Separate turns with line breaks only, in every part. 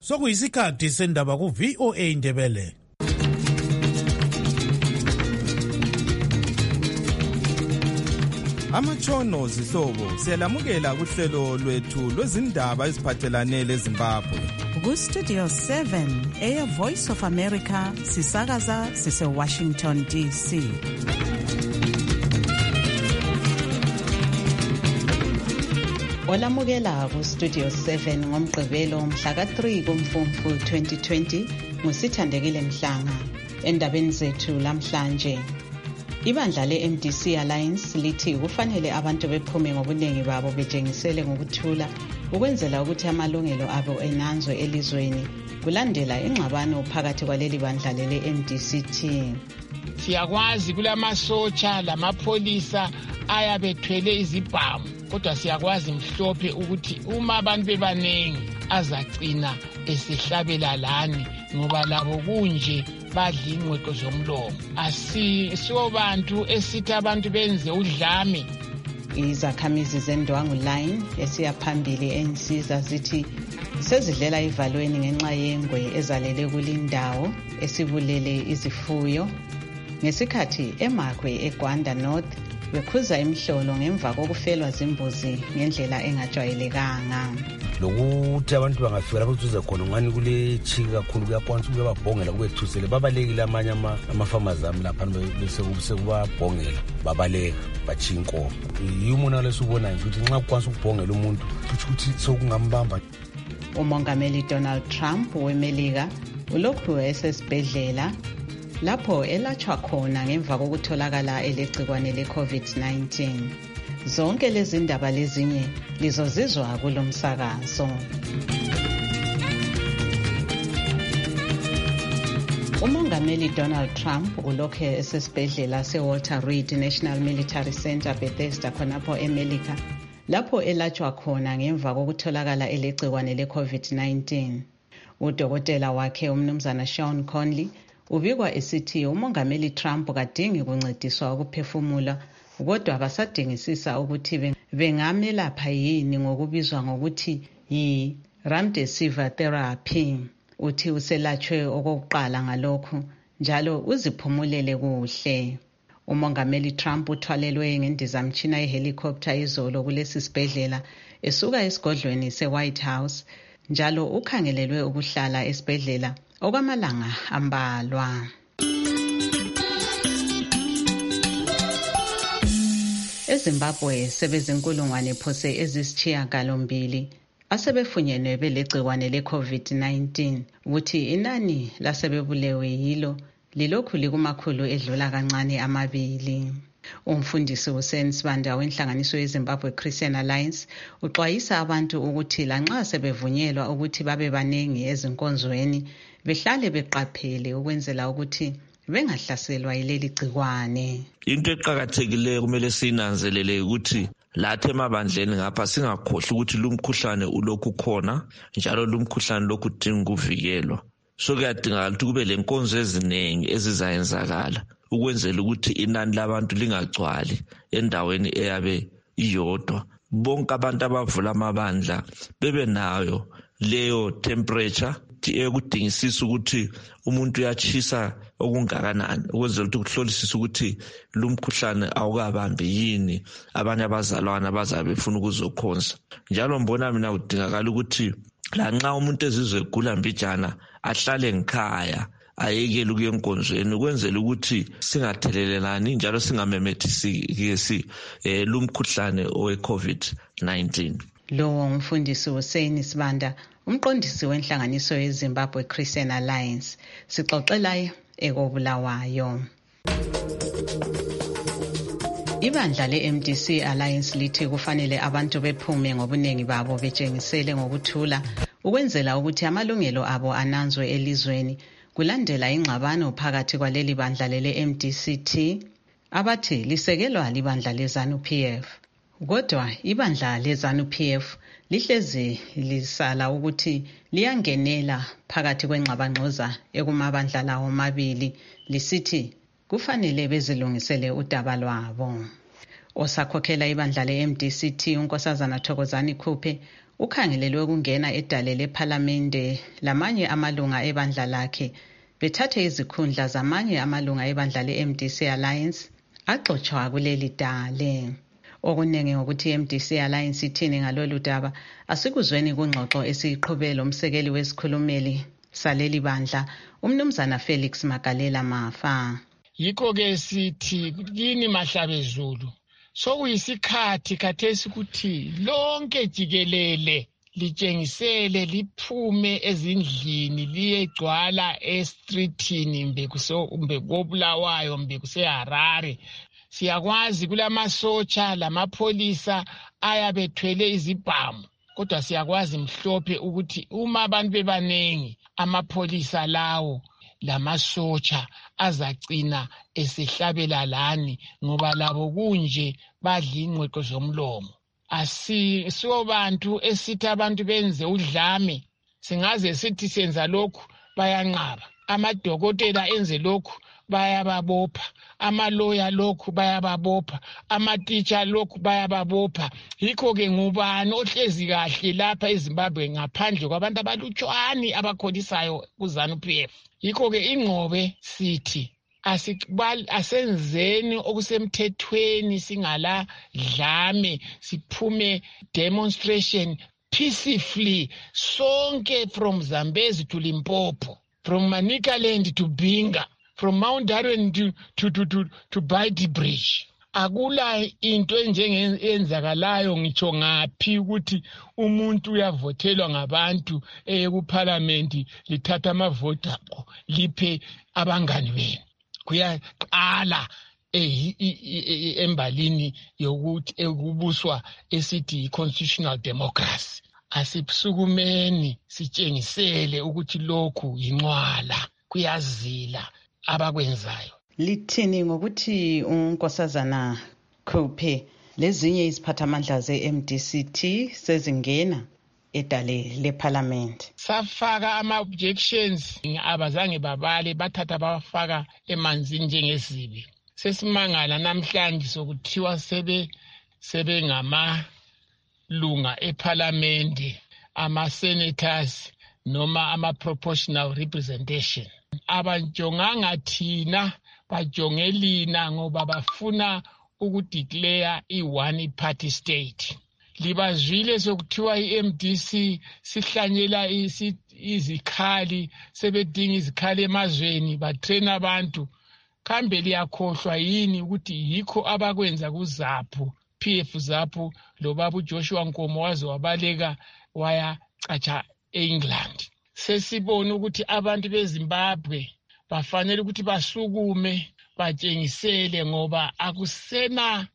Sokuyisikhathi sendaba ku VOA Indebele.
Amatshono zihlobo siyalamukela kuhlelo lwethu lwezindaba eziphathelane leZimbabwe.
Ku-Studio 7 Air Voice of America sisakaza sise-Washington DC. Olamukela ku-Studio 7 ngomgqibelo mhla ka-3 kuMfumfu 2020 nguSithandekile Mhlanga. Endabeni zethu lamhlanje, ibandla le-MDC Alliance lithi kufanele abantu bephume ngobuningi babo betshengisele ngokuthula ukwenzela ukuthi amalungelo abo enanzwe elizweni kulandela ingxabano phakathi kwaleli bandla lele-MDCT.
Siyakwazi kulamasotsha lamapholisa ayabethwele izibhamu, kodwa siyakwazi mhlophe ukuthi uma abantu bebaningi azacina esihlabela lani ngoba labo kunje badla ingqeqo zomlomo. Asiso bantu esithi abantu benze udlame.
Izakhamizi zeNdwangu Line esiyaphambili ensiza zithi sezidlela ivalweni ngenxa yengwe ezalele kulindawo esibulele izifuyo, ngesikhathi eMarkwe eGwanda North bekhuza imhlolo ngemva kokufelwa zimbuzi ngendlela engajwayelekanga.
Lokuthi abantu bangafika lapho kuzuza khona ngani kule chika kakhulu kuyakwanisa ukubabhongela kubethusele babalekile amanye ama-farmers ami lapha bese kubabhongela babaleka bachinko. Yimona lesubona ukuthi nxa kukwanisa ukubhongela umuntu ukuthi sokungambamba.
Umongameli Donald Trump weMelika ulokhu esesibhedlela lapho elatshwa khona ngemva kokutholakala elegcikwane le-COVID-19. Zonke lezi ndaba lezinye lizozizwa kulomsakazo. Umongameli Donald Trump ulokhu esesibhedlela se-Walter Reed National Military Center Bethesda khonapho eMelika lapho elatshwa khona ngemva kokutholakala elegcikwane le-COVID-19. Udokotela wakhe umnumzana Sean Conley ubikwa esithi umongameli Trump kadingi kuncediswa ukuphefumula, kodwa basadingisisa ukuthi bengamelapha yini ngokubizwa ngokuthi yi-remdesivir therapy. Uthi uselatshwe okokuqala ngalokhu njalo uziphumulele kuhle. Umongameli Trump uthwalelwe ngendizamtshina yehelicopter izolo kulesi sibhedlela esuka esigodlweni se-White House, njalo ukhangelelwe ukuhlala esibhedlela okwamalanga ambalwa. EZimbabwe sebezinkulungwane phose ezisishiyagalombili asebefunyenwe belegcikwane le-COVID-19, ukuthi inani lasebebulewe yilo lilokhu likumakhulu edlula kancane 2. Umfundisi Hussein Sibanda wenhlanganiso yeZimbabwe Christian Alliance uxwayisa abantu ukuthi lanxa sebevunyelwa ukuthi babe baningi ezinkonzweni behlale beqaphele ukwenzela ukuthi bengahlaselwa yileli gcikwane.
Into eqhakathekileyo kumele sinanzelele ukuthi lathi emabandleni ngapha singakhohlwa ukuthi lumkhuhlane ulokhu khona njalo lumkhuhlane lokhu udinga ukuvikelwa. So kuyadingakala ukuthi kube lenkonzo eziningi ezizayenzakala ukwenzela ukuthi inani labantu lingagcwali endaweni eyabe iyodwa. Bonke abantu abavula amabandla bebe nayo leyo temperature ekudingisisa ukuthi umuntu uyachisa okungakanani ukwenzela ukuthi kuhlolisise ukuthi lumkhuhlane awukabambi yini abanye abazalwana abazabe befuna ukuzokhonza. Njalo mbona mina kudingakala ukuthi lanxa umuntu ezizwe egula mbijana ahlale ngekhaya ayekele ukuya enkonzweni ukwenzela ukuthi singathelelelani njalo singamemethisi lumkhuhlane owe-COVID-19.
Lo umfundisi Hussein Sibanda, umqondisi wenhlanganiso yeZimbabwe Christian Alliance, sixoxela ekobulawayo. Ibandla le-MDC Alliance lithi kufanele abantu bephume ngobuningi babo betshengisele ngokuthula ukwenzela ukuthi amalungelo abo ananzwe elizweni kulandela ingxabano phakathi kwaleli bandla lele-MDCT abathi lisekelwa libandla le-ZANU-PF. Kodwa ibandla le-ZANU-PF lihlezi lisala ukuthi liyangenela phakathi kwengxabangxoza ekumabandla lawo mabili lisithi kufanele bezilungisele udaba lwabo. Osakhokhela ibandla le-MDCT unkosazana Thokozani Khuphe ukhangelelwe ukungena edale lephalamende lamanye amalunga ebandla lakhe bethathe izikhundla zamanye amalunga ebandla le-MDC Alliance axotshwa kuleli dale. Okuningi ngokuthi i-MDC Alliance ithini ngalolu daba asikuzweni kungxoxo esiyiqhubele umsekeli wesikhulumeli saleli bandla umnumzana Felix Magalela Mafa.
Yikho-ke sithi kini Mahlabezulu sokuyisikhathi khathesi ukuthi lonke jikelele litshengisele liphume ezindlini liyegcwala estrithini mbe kobulawayo mbe kuseHarare. Siyakwazi kulamasotsha lamapholisa ayabethwele izibhamu, kodwa siyakwazi mhlophe ukuthi uma abantu bebanengi amapholisa lawo lamasotsha azagcina esehlabela lani ngoba labo kunje badla ingqeqo zomlomo. Asiso bantu esithi abantu benze udlame, singaze sithi senza lokhu bayanqaba. Amadokotela enze lokhu bayababopha, amaloya lokhu bayababopha, amatitsha lokhu bayababopha. Yikho-ke ngubani ohlezi kahle lapha eZimbabwe ngaphandle kwabantu abalutshwani abakholisayo kuZANU-PF? Yikho-ke ingqobe sithi asenzeni okusemthethweni, singala dlame, siphume demonstration peacefully sonke, from Zambezi to Limpopo, from Manicaland to Binga, from Mount Darwin to Baiti Bridge. Akula into enjengenzakalayo ngitsho ngaphi ukuthi umuntu uyavotelwa ngabantu kuParliament lithatha amavoti akho liphe abangani benu. Kuyaqala embalini yokuthi ekubuswa esithi constitutional democracy. Asisukumeni sitshengisele ukuthi lokhu yinqwala, kuyazila abakwenzayo.
Lithini ngokuthi uNkosazana Khuphe lezinye iziphathamandla ze-MDC sezingena edale leParliament?
Safaka ama-objections abazange babale, bathatha bafaka emanzini njengezibi. Sesimangala namhlanje sokuthiwa sebengamalunga eParliament, ama-senators noma ama-proportional representation. Abanjonganga thina, bajonge lina ngoba bafuna ukudeclare i-one party state. Libazwile sokuthiwa i-MDC sihlanyela izikhali, sebedinga izikhali emazweni, batrain abantu. Kambe liyakhohlwa yini ukuthi yikho abakwenza kuZAPU, PF ZAPU, lo baba uJoshua Nkomo waze wabaleka wayacatsha eEngland. Sesibona ukuthi abantu beZimbabwe bafanele ukuthi basukume batshengisele ngoba akusena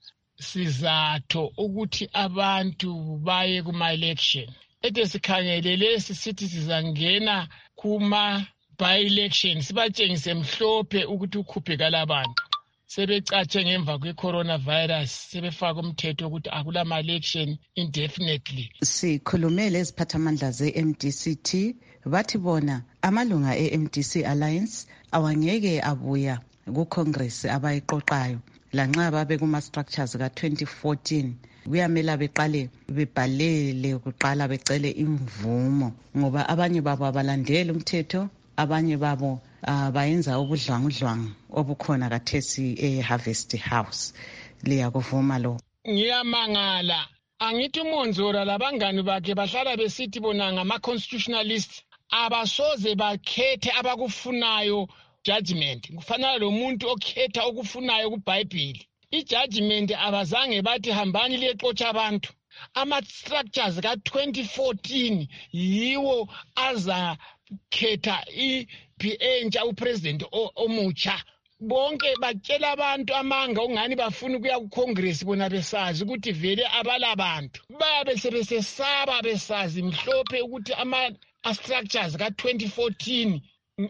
sizatho ukuthi abantu baye kuma-election. Ede sikhangelele sisithi sizangena kuma-by-election sibatshengise mhlophe ukuthi ukhuphe kalabantu. Sebecatshe ngemva kwe-coronavirus, sebefaka umthetho ukuthi akulama-election indefinitely.
Sikhulumele iziphathamandla ze-MDCT bathi bona amalunga e-MDC Alliance awangeke abuya ku-Congress abayiqoqayo lanxa babe kuma-structures ka-2014. Kuyamela beqale bebhalele kuqala becele imvumo ngoba abanye babo abalandeli umthetho, abanye babo bayenza ubudlwangudlwangu obukhona kathesi eHarvest House. Liyakuvuma lo?
Ngiyamangala. Angithi uMonzora labangani bakhe bahlala besithi bona ngama-constitutionalist, abasoze bakhethe abakufunayo judgment. Kufanele lo muntu okhetha okufunayo kuBhayibheli. I-judgment abazange bathi hambani liyexotsha abantu. Ama-structures ka-2014 yiwo azakhetha entsha upresident omutsha. Bonke batshela abantu amanga ungani bafuna ukuya kuCongress bona besazi ukuthi vele abalabantu. Babe sebesesaba besazi mhlophe ukuthi ama-structures ka-2014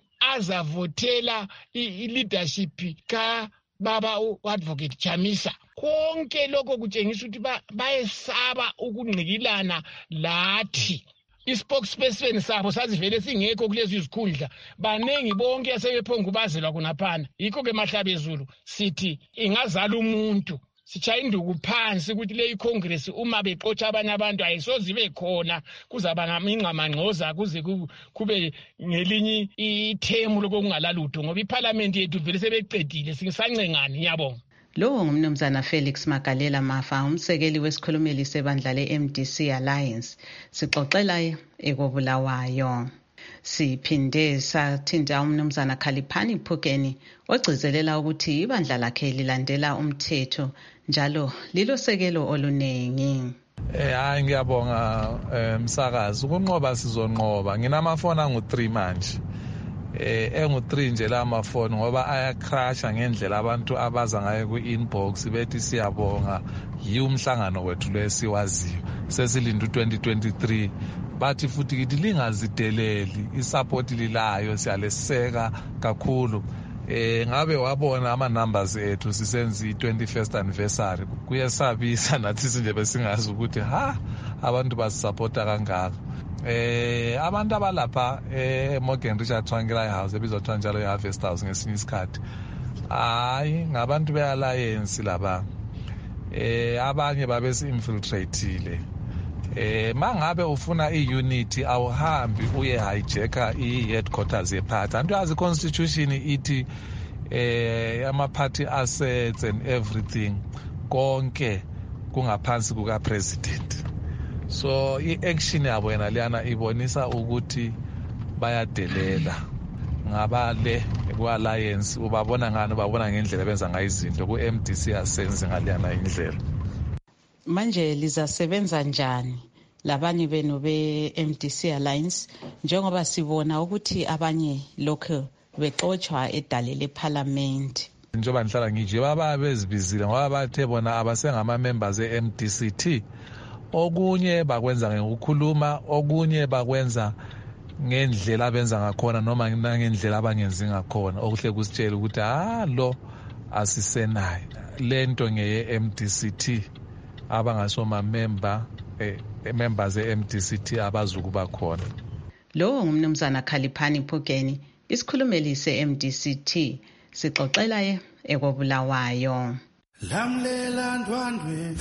azavotela i-leadership kababa u-advocate Chamisa. Konke lokho kutshengisa ukuthi bayesaba ukungqikilana lathi. I-spokesperson sabo sazivele singekho kulezi izikhundla, banengi bonke asebephongubazelwa kunaphana. Yikho-ke Mahlabezulu sithi ingazala umuntu sitshaya induku phansi ukuthi le iCongress uma bexotsha abanye abantu ayisoze ibe khona kuzaba ngamingxamangxoza kuze kube ngelinye ithemu lokungalalutho ngoba iParliament yethu vele sebeqedile singisancengani ngiyabonga.
Lo ngumnumzana Felix Magalela Mafa, umsekeli wesikhulumeli sebandla le-MDC Alliance, sixoxela eKobulawayo. Siphinde sathinta umnumzana Khaliphani Phukeni ogcizelela ukuthi ibandla lakhe lilandela umthetho njalo lilosekelo olunengi.
Hayi ngiyabonga msakazi, ukunqoba sizonqoba. Nginamafoni angu-3 manje. Engu-3 nje la mafoni ngoba ayacrasha ngendlela abantu abaza ngayo ku-inbox bethi siyabonga yiwo umhlangano wethu lesiwaziyo sesilinda u-2023 bathi futhi kithi lingazideleli isupport lilayo siyaleseka kakhulu. Ngabe wabona ama-numbers ethu sisenza i-21st anniversary kuyesabisa nathi sinje besingazi ukuthi abantu basisupporta kangaka. Abantu abalapha eMorgan Richard Tsvangirai House ebizwa njalo i-Harvest House ngesinye isikhathi hayi ngabantu be-alliance laba. Abanye babesi-infiltratile. Mangabe ufuna i-unity awuhambi uye hijacka i-headquarters yeparty. Antu yazi constitution ithi ama-party assets and everything konke kungaphansi kuka-president. So i-action yabo yena liyana ibonisa ukuthi bayadelela ngabale ku-alliance. Ubabona ngani? Ubabona ngendlela benza ngayo izinto ku-MDC asenze ngaliyana indlela.
Manje lizasebenza njani labanye benu be-MDC Alliance njengoba sibona ukuthi abanye lokho bexoxwa edale leParliament?
Njengoba nihlala ngije baba bezibizile ngoba bathe bona abasengama-members e-MDCT. Okunye bakwenza ngokukhuluma, okunye bakwenza ngendlela abenza ngakhona noma ngendlela abangenzi ngakhona. Okuhle kusitshela ukuthi lo asisenayo lento ngeye-MDCT abangasoma members e-MDCT abazukuba khona.
Lo ngumnumzana Khaliphani Phukeni, isikhulumeli se-MDCT, sixoxela eKobulawayo. Lamlela ndwandwe,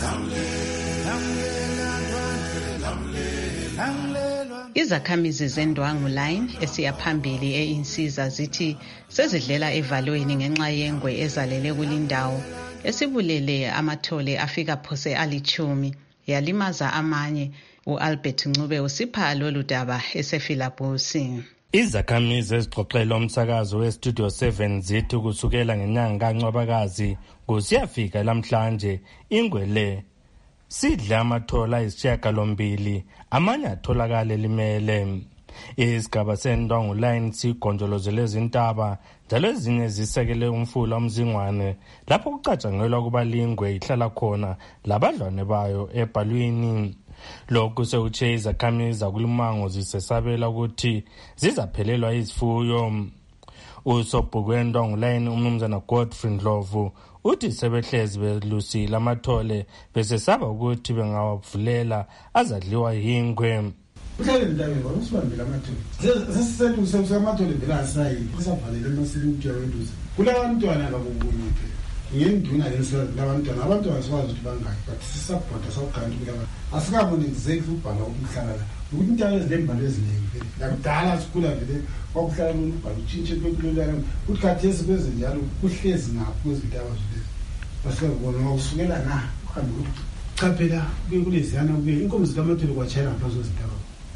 izakhamizi zendwangu line esiyaphambili einsiza zithi sezidlela evalweni ngenxa yengwe ezalele kulindawo esibulele amathole afika phose ali10 yalimaza amanye. U-Albert Ncube usipha lolu daba esefilabusi.
Izakhamizi ezixoxela umsakazo weStudio 7 zithi kusukela ngenyanga kaNcwabakazi kusiyafika lamhlanje ingwele sidla amathola ayisishiyagalombili amanye atholakala elimele. Isigaba sendwangu line sigonjolozele izintaba njalo ezinye zisekele umfula umzingwane lapho kucatshangelwa kuba lingwe ihlala khona labadlwane bayo ebhalwini. Lokhu sekutshe izakhamizi zakulimango zisesabela ukuthi zizaphelelwa izifuyo. Usobhuku wendwangu line umnumzana Godfrey Ndlovu uthi sebehlezi belusile amathole besesaba ukuthi bengawavulela azadliwa yingwe.
Uhlale ndabeni usibambile amathole. Sesisentu sesamathole vela asayi kusavalele emasini ukuthi yawenduza. Kulabantwana abakubunike. Ngiyinduna lesizwe labantwana abantu asikwazi ukuthi bangaki but sisabhoda sawukhanda ukuthi asikaboni exactly ubhala ukuhlala la. Ukuthi into ezilembalo eziningi yakudala sikhula vele okuhlala umbhalo utshintshe kwempilolana ukuthi khathesi kwezinjalo kuhlezi ngapho kwezintaba zolezi. Basikubona ngokusukela na uhambe ukuthi chaphela kuleziyana kube inkomo zikaMathole kwatshela ngapha zozintaba.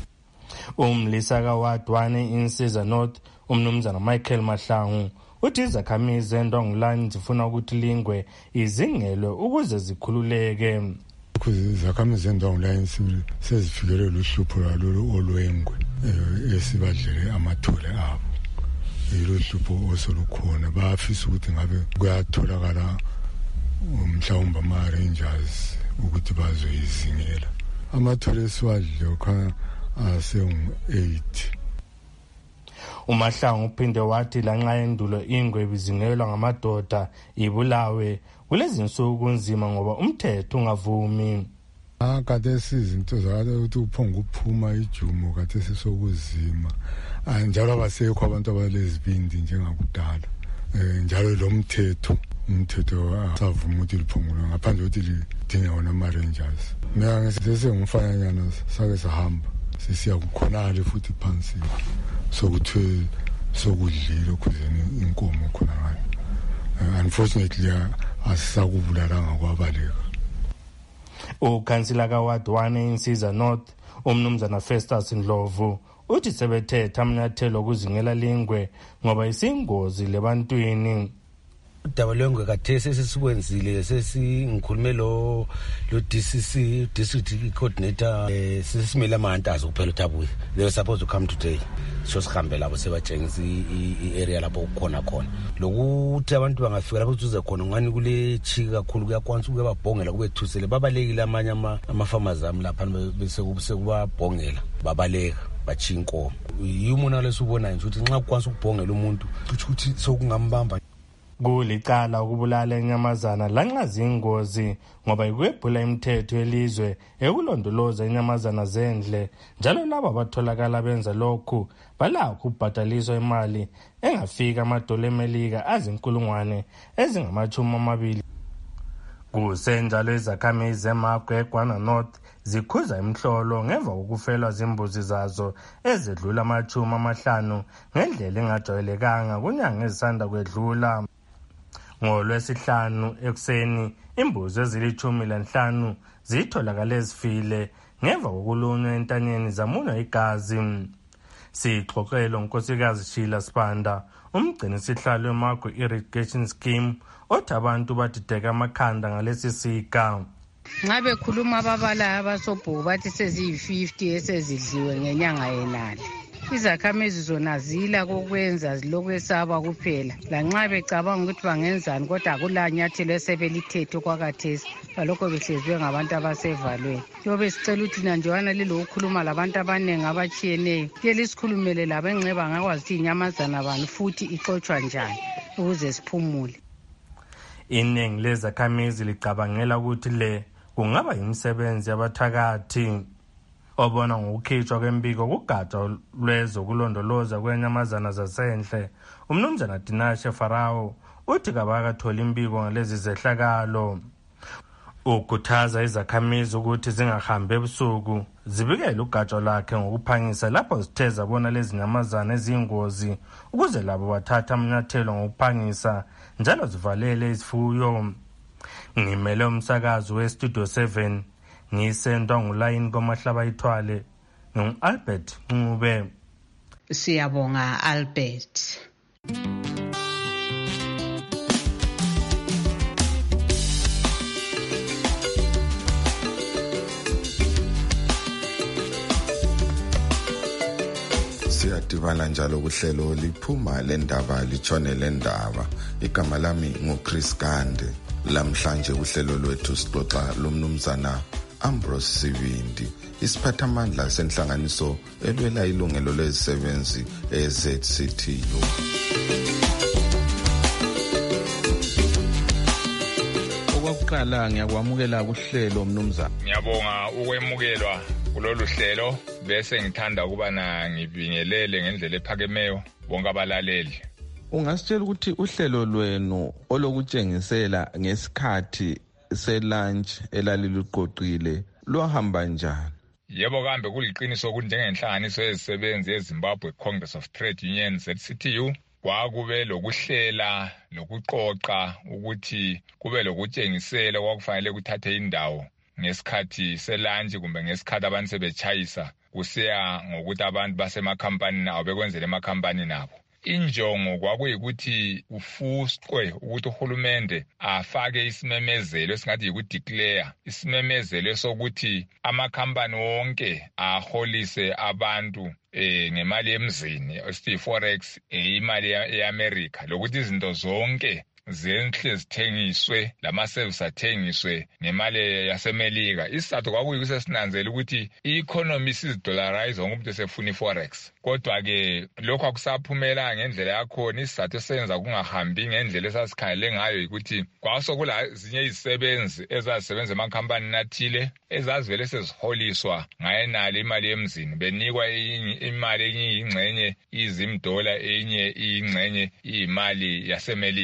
Umlisa kaWadwane Insiza North umnumzana Michael Mahlangu uthi izakhamizi zendwangu line zifuna ukuthi lingwe izingelwe ukuze zikhululeke.
Izakhamizi zendwangu line sezifikelwe luhlupho lwalo olwengwe esibadlele amathole abo. Yilo hlupho osolukhona bafisa ukuthi ngabe kuyatholakala mhlawumbe ama-rangers ukuthi bazoyizingela. Amathole esiwadle ukhona asengu-8.
uMahlangu uphinde wathi lanxa endulo ingwe bizingelwa ngamadoda ibulawe kulezinsuku kunzima ngoba umthetho ungavumi.
Kade sizinto zakade ukuthi uphonga uphuma ijumo kade sesokuzima njalo abasekho abantu abalezibindi njengakudala njalo lo mthetho umthetho asavuma ukuthi liphungulwe ngaphandle kokuthi lidinga wona ama-rangers. Mina ngisesengumfananyana sake sahamba sesiya kukhonale futhi phansi sokuthiwe sokudlile okhuzeni inkomo khona ngayo. Unfortunately asisakubulalanga kwabaleka.
Ukhansila kaWard 1 eNsiza North umnumzana Festus Ndlovu uthi sebethetha amanyathelo okuzingela lingwe ngoba isingozi lebantwini.
Udaba lwengwe kathesi sesikwenzile ngikhulume lo DCC district coordinator sesimele amantazi kuphela uThabuye. They were supposed to come today. Sihambe lapho sebatshengisa i-area lapho kukhona khona. Lokuthi abantu bangafika lapho kuze khona ngani kule chika kakhulu kuyakwanisa ukubabhongela kubethusele babalekile amanye ama-farmers ami lapha bese kubabhongela babaleka bachinko. Yimona lesubona nje ukuthi nxa kukwanisa ukubhongela umuntu ukuthi sokungambamba.
Kulicala ukubulala inyamazana lanxa zingozi ngoba ikwephula imithetho yelizwe ekulondoloza inyamazana zendle, njalo labo abatholakala benza lokhu balakho ukubhadaliswa imali engafika amadola emelika azinkulungwane ezingama-20. Kusenjalo izakhamizi zeMagwe eGwana North zikhuza imhlolo ngemva kokufelwa zimbuzi zazo ezedlula ama-50 ngendlela engajwayelekanga kunyanga ezisanda kwedlula. NgoLwesihlanu ekuseni imbuzi ezili-15 zitholakale zifile ngemva kokulunywa entanyeni zamunywa igazi. Sixoxelo unkosikazi Sheila Sibanda, umgcini sihlalo weMagwe Irrigation Scheme, othi abantu badideka amakhanda ngalesi sika.
Nxa bekhuluma ababalayo abasobhuku bathi seziyi-50 esezidliwe ngenyanga yenale. Izakhamizi zona zila kokwenza zilokwesaba kuphela, lanxa becabanga ukuthi bangenzani kodwa akulanyathelo esebelithethe okwakathesi balokho behlezwe ngabantu abasevalweni. Yobe sicela ukuthi nanjwana lilokukhuluma labantu abaningi abatshiyeneyo ke lisikhulumele labo engxe bangakwazi ukuthi inyamazana bani futhi ixotshwa njani ukuze siphumule.
Iningi lezakhamizi licabangela ukuthi le kungaba yimisebenzi yabathakathi. Obona ngokukhitshwa kwembiko kugatsha lwezokulondoloza kwenyamazana zasendle, umnumzana Dinashe Farao uthi kabakathola imbiko ngalezi zehlakalo. Ukhuthaza izakhamizi ukuthi zingahambi ebusuku zibikele ugatsha lwakhe ngokuphangisa lapho zithe zabona lezi nyamazana eziyingozi ukuze labo bathatha amanyathelo ngokuphangisa njalo zivalele izifuyo. Ngimele umsakazi weStudio 7 ngisendwa ngulayini komahlaba ithwale ngu-Albert Ncube.
Siyabonga Albert.
Siyadibana njalo kuhlelo liphuma lendaba litshone lendaba. Igama lami nguChris Gande. Lamhlanje uhlelo lwethu sixoxa lomnumzana Ambrose Sibindi, isiphathamandla senhlanganiso elwela ilungelo lezisebenzi eZCTU.
Okokuqala ngiyakwamukela kuhlelo mnumzana.
Ngiyabonga ukwemukelwa kulolu hlelo bese ngithanda ukuba ngibingelele ngendlela ephakemeyo bonke abalaleli.
Ungasitshela ukuthi uhlelo lwenu olokutshengisela ngesikhathi selunch elaliluqoqile luhamba njani?
Yebo kambe kuliqiniso ukuthi njengenhlanganiso yezisebenzi eZimbabwe Congress of Trade Unions ZCTU kwakube lokuhlela lokuqoqa ukuthi kube lokutshengisela kwakufanele kuthathe indawo ngesikhathi selunch kumbe ngesikhathi abantu sebetshayisa kusiya ngokuthi abantu basemakhampanini abo bekwenzele emakhampanini abo. Injongo kwakuyikuthi ufuswe ukuthi uhulumende afake isimemezelo esingathi yikudeclare isimemezelo sokuthi amakhampani wonke aholise abantu ngemali emzini esithi forex imali yeAmerica lokuthi izinto zonke zenhle zithengiswe lama-service athengiswe nemali yasemelika. Isizathu kwakuyikuthi sinanzela ukuthi i-economy isidollarize ngomuntu esefuna i-forex. Kodwa-ke lokhu akusaphumela ngendlela yakhona. Isizathu esenza kungahambi ngendlela esasikhangele ngayo yikuthi kwasokula zinye izisebenzi ezazisebenza emakhampanini athile ezazivele seziholiswa ngayenalo imali yemzini, benikwa imali enye iyingxenye $10, enye iyingxenye iyimali yasemelika.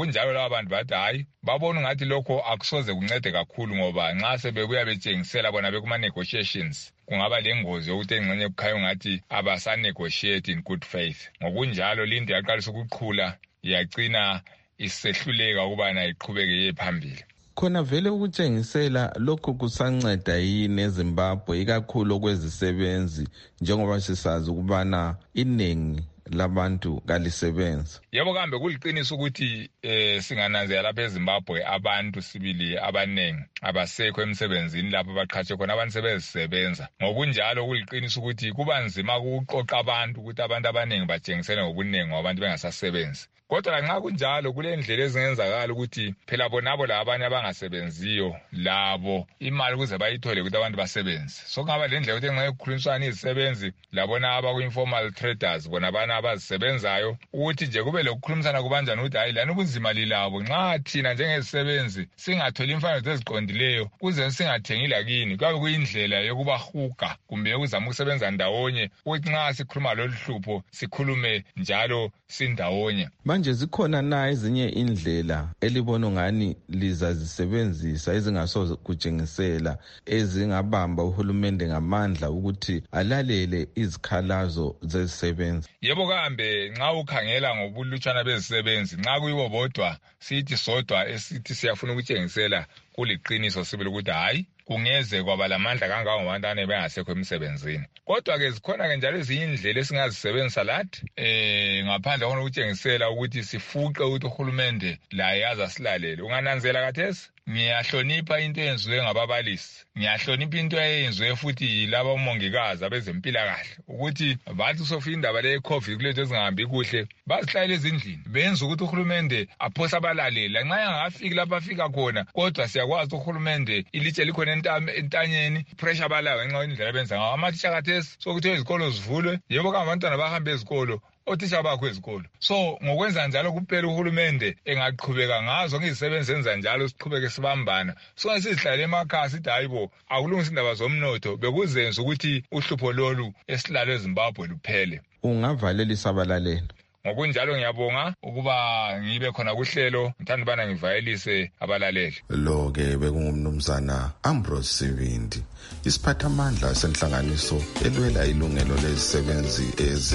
ngokunjalo laba bantu bathi hayi babona ngathi lokho akusoze kuncede kakhulu ngoba nxa sebebuya betshengisela bona bekuma-negotiations kungaba lengozi yokuthi engxenye kukhanya ngathi abasa-negotiate in good faith. Ngokunjalo linto yaqalisa ukuqhula yagcina isehluleka ukubana iqhubeke ye phambili.
Khona vele ukutshengisela lokhu kusanceda yini eZimbabwe ikakhulu kwezisebenzi njengoba sisazi ukubana iningi labantu kalisebenza?
Yebo kambe kuliqiniso ukuthi singananzela lapha eZimbabwe abantu sibili abanengi abasekho emsebenzini lapho abaqhatshe khona abantu sebezisebenza. Ngokunjalo kuliqiniso ukuthi kuba nzima ukuqoqa abantu ukuthi abantu abanengi batshengisele ngobunengi ngabantu bengasasebenzi. Kodwa nxa kunjalo kule ndlela ezingenzakala ukuthi phela bonabo la abanye abangasebenziyo labo imali ukuze bayithole ukuthi abantu basebenze. So kungaba le ndlela ukuthi nxa kukhulunyiswana izisebenzi labona abaku-informal traders bona abana abazisebenzayo ukuthi nje kube lokukhulumisana kubanjani ukuthi hayi lana ubunzima lilabo nxa thina njengezisebenzi singatholi imfanelo eziqondileyo kuze singathengi lakini kwabe kuyindlela yokubahuga kumbe ukuzama ukusebenza ndawonye ukuthi nxa sikhuluma lolu hlupho sikhulume njalo sindawonye.
Manje zikhona na ezinye indlela elibona ngani lizazisebenzisa ezingasoze kutshengisela ezingabamba uhulumende ngamandla ukuthi alalele izikhalazo zezisebenzi?
Yebo kambe nxa ukhangela ngobulutshwana bezisebenzi nxa kuyibo bodwa sithi sodwa esithi siyafuna ukutshengisela kuliqiniso sibili ukuthi hayi kungeze kwaba lamandla kangaka ngabantwana bengasekho emsebenzini. Kodwa-ke zikhona-ke njalo ezinye indlela esingazisebenzisa lathi ngaphandle khona ukutshengisela ukuthi sifuqe ukuthi uhulumende laye azasilalele. Ungananzela kathesi ngiyahlonipha into eyenziwe ngababalisi, ngiyahlonipha into eyenziwe futhi yilaba omongikazi abezempilakahle ukuthi bathi sofika indaba le COVID kuletho ezingahambi kuhle bazihlalele ezindlini benza ukuthi uhulumende aphosa abalaleli. Nxa yangafiki lapha afika khona kodwa siyakwazi uhulumende ilitshe likhona entanyeni pressure balayo ngenxa indlela benza ngayo. Amathisha kathesi sokuthi izikolo zivulwe, yebo kama abantwana bahambe ezikolo othisha bakho ezikolo. So ngokwenza njalo kuphela uhulumende engaqhubeka ngazo ngizisebenzi enza njalo siqhubeke sibambana. So sizihlale emakhaya sithi hayibo akulungisa indaba zomnotho bekuzenza ukuthi uhlupho lolu esilalo eZimbabwe luphele.
Ungavalelisa abalaleli.
Ngokunjalo ngiyabonga ukuba ngibe khona kuhlelo ngithanda bana ngivayelise abalaleli.
Lo-ke bekungumnumzana Ambrose Sibindi, isiphathamandla senhlanganiso elwela ilungelo lezisebenzi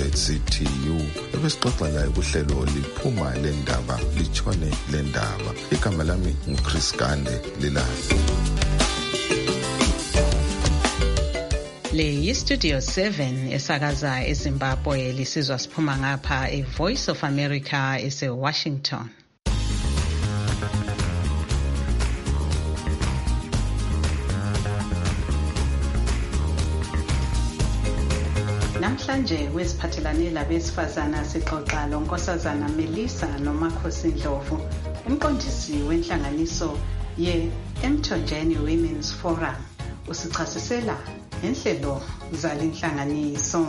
eZCTU. Ebesixoxa laye kuhlelo liphuma lendaba litshone lendaba. Igama lami nguChris Gande Lilanga.
Le yiStudio 7 esakaza eZimbabwe lisizwa siphuma ngapha eVoice of America eseWashington. Namhlanje kwesiphathelane labesifazana sixoxa lonkosazana Melissa Nomakhosi Ndlovu, umqondisi wenhlanganiso ye-Emthonjeni Women's Forum. Usichasisela inhlelo zalenhlanganiso.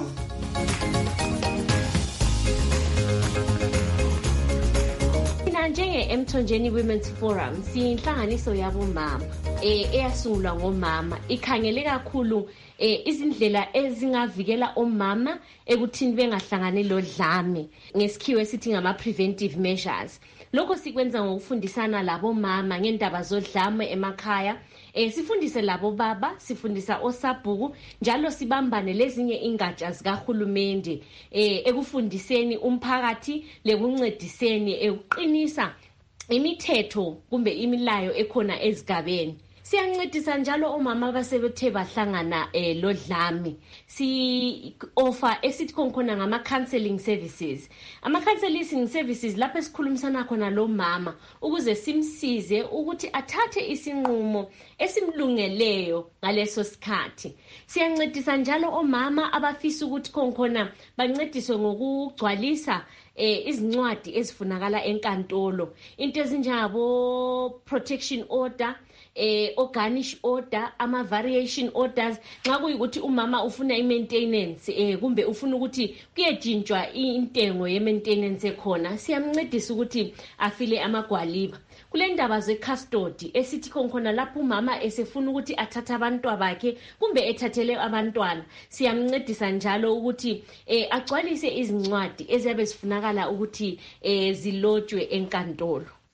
Njenge-Emthonjeni Women's Forum siyinhlanganiso yabomama eyasungulwa ngomama ikhangele kakhulu izindlela ezingavikela omama ekuthini bengahlangani lodlame ngesikhiwo esithi ngama-preventive measures. Lokho sikwenza ngokufundisana labomama ngendaba zodlame emakhaya. Sifundise labo baba, sifundisa osabhuku, njalo sibambane lezinye ingatsha zikahulumende ekufundiseni umphakathi lekuncediseni ekuqinisa imithetho kumbe imilayo ekhona ezigabeni. Siyancedisa njalo omama abasebethe bahlangana lodlame. Si-offer esithi khona ngama-counseling services. Ama-counseling services lapho esikhulumisana khona lo mama ukuze simsize ukuthi athathe isinqumo esimlungeleyo ngaleso sikhathi. Siyancedisa njalo omama abafisa ukuthi khona bancediswe ngokugcwalisa izincwadi ezifunakala enkantolo. Into ezinjengabo protection order, organish order, ama-variation orders. Nxa kuyikuthi umama ufuna i-maintenance kumbe ufuna ukuthi kuyejintshwa intengo ye-maintenance ekhona, siyamncedisa ukuthi afile amagwaliba. Kule ndaba ze-custody esithi khona lapho umama esefuna ukuthi athathe abantwana bakhe kumbe ethathele abantwana, siyamncedisa njalo ukuthi agcwalise izincwadi eziyabe zifunakala ukuthi zilotshwe enkantolo.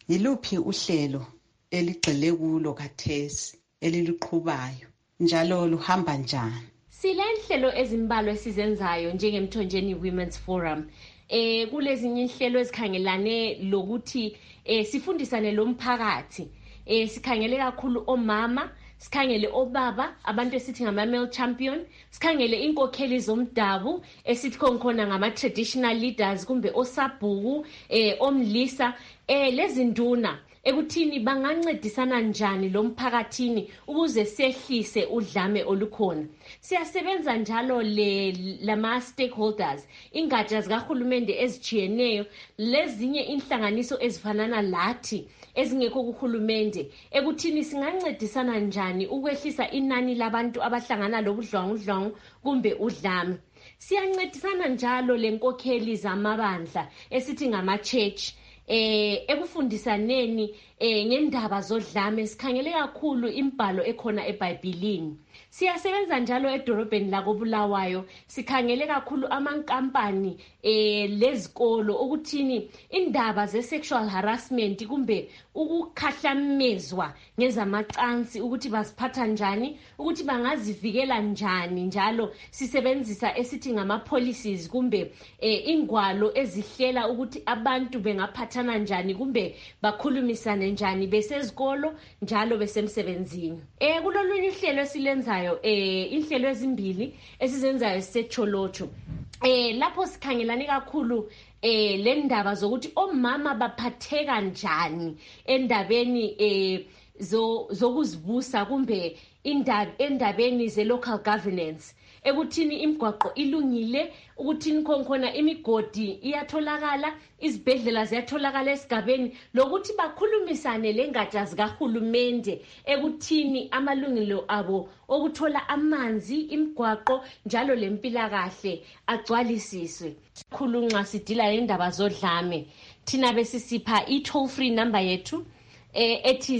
Yiluphi uhlelo eligxile kulo khathesi eliluqhubayo njalo luhamba njani?
Silenhlelo ezimbalwa esizenzayo njengeMthonjeni Women's Forum. Kulezinye inhlelo ezikhangelane lokuthi sifundisane lomphakathi. Sikhangele kakhulu omama, sikhangele obaba, abantu esithi ngama male champion, sikhangele inkokheli zomdabu esithi khona ngama traditional leaders kumbe osabhuku, omlisa, lezi nduna ekuthini bangancedisana njani lomphakathini ukuze sehlise udlame olukhona. Siyasebenza njalo lama stakeholders, ingatsha zikahulumende ezijiyeneyo, lezinye inhlanganiso ezifanana lathi ezingekho kuhulumende, ekuthini singancedisana njani ukwehlisa inani labantu abahlangana lobudlwangudlwangu kumbe udlame. Siyancedisana njalo lenkokheli zamabandla esithi ngama church, ekufundisaneni ngendaba zodlame. Sikhangele kakhulu imbhalo ekhona eBhayibhelini. Siyasebenza njalo edorobheni lakoBulawayo, sikhangele kakhulu amankampani lezikolo ukuthini indaba ze-sexual harassment kumbe ukukhahlamezwa ngezamacansi ukuthi basiphatha njani, ukuthi bangazivikela njani. Njalo sisebenzisa esithi ngama-policies kumbe ingwalo ezihlela ukuthi abantu bengaphathana njani kumbe bakhulumisane njani besezikolo njalo besemsebenzini. Kulolunye uhlelo esilenzayo inhlelo ezimbili esizenzayo sisecholocho. Lapho sikhangelane kakhulu lendaba zokuthi omama baphatheka njani endabeni zokuzibusa kumbe endabeni ze-local governance, ekuthini imigwaqo ilungile, ukuthini khona imigodi iyatholakala, izibhedlela ziyatholakala esigabeni, lokuthi bakhulumisane lengatsha zikahulumende ekuthini amalungelo abo okuthola amanzi, imigwaqo njalo lempilakahle agcwalisiswe. Khulunqa sidila lendaba zodlame. Thina besisipha i-toll free number yethu ethi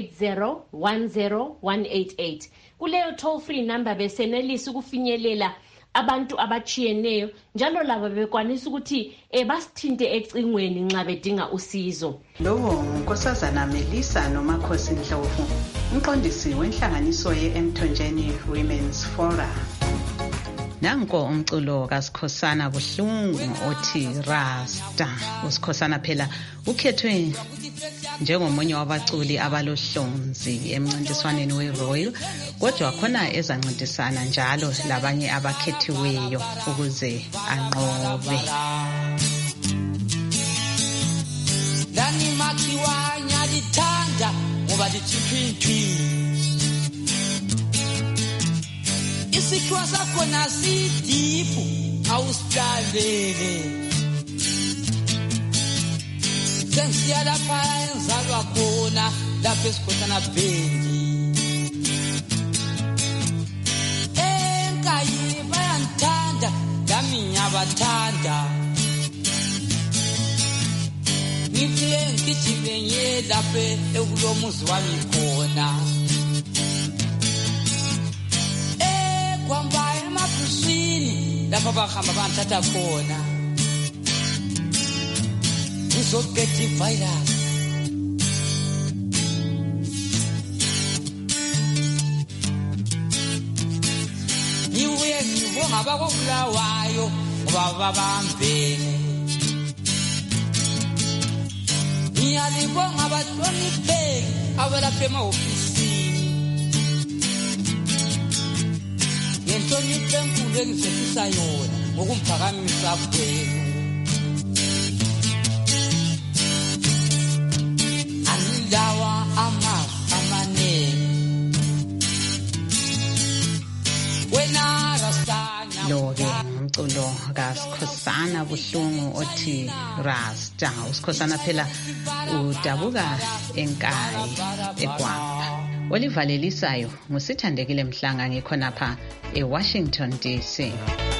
080101888. Kuleyo toll free number besenelisa ukufinyelela abantu abachiyeneyo njalo labo bekwanisa ukuthi basithinte ecingweni nxa bedinga usizo.
Lowo unkosazana Melissa Nomakhosi Ndlovu, umqondisi wenhlanganiso yeMthonjeni Women's Forum. Nanko umculo kaSikhosana Buhlungu othi Rasta. uSikhosana phela ukhethwe njengomunye wabaculi abalohlonzi emncintiswaneni weRoyal, kodwa khona ezancintisana njalo labanye abakhethiweyo ukuze anqobe.
Dani makiwanya litanda ngoba lichiphithwi. Isikwa sakho nasidipu awusilalele. Sensiya lapha enzalwa khona lapha esikhosana Bhendi. Enkayi bayantanda lami ngiyabathanda. Ngifike ngigijime ngiye lapha ekulomuzi wami khona. Kwamba emabhusini lapha bahamba banthatha khona. Get the virus. Niwe ngibonga bakobulawayo ngoba bambele. Ngiyalibonga abahlonipheki abalapha emahofisini. Ngenhlonipho enkulu engizethisa yona ngokumphakamisa kwenu. Dawa amane wena rastanya
Lo-ke umculo kaSikhosana Buhlungu othi Rasta. uSikhosana phela udabuka eNkayi eGwapa. Olivalelisayo nguSithandekile Mhlanga ngikhonapha eWashington DC.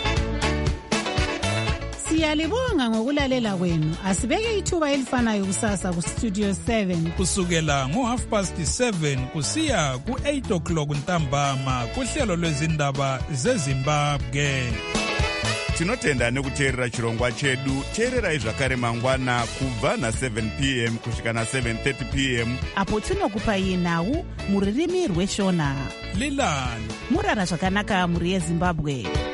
Siyalibonga ngokulalela kwenu. Asibeke ithuba elifanayo kusasa ku Studio 7
kusukela ngo7:30 kusiya ku8 o'clock ntambama kuhlelo lwezindaba zeZimbabwe.
tinotenda nekuteerera chirongwa chedu. Teererai zvakare mangwana kubva na7 p.m. kusvika na7:30 p.m.
apo tinokupai nhau muririmi rweshona.
Lilan
murara zvakanaka muri yeZimbabwe.